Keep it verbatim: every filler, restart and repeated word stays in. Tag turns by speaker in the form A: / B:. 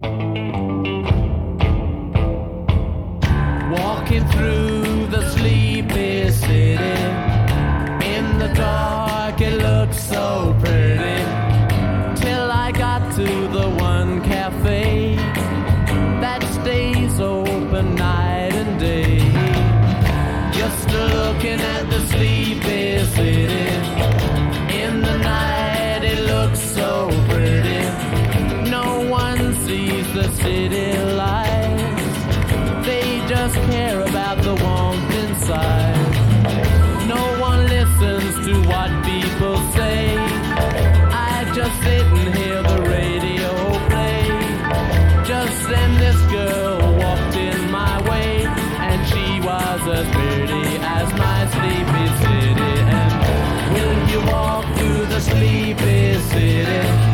A: Walking through the sleepy city, in the dark it looked so pretty, till I got to the one cafe that stays open night and day. Just looking at the sleepy city, in the night it looks so pretty. No one sees the city lights, they just care about the warmth inside. No one listens to what people say, I just sit and hear the radio play. Just then this girl walked in my way, and she was as pretty as my sleepy city. And will you walk through the sleepy city?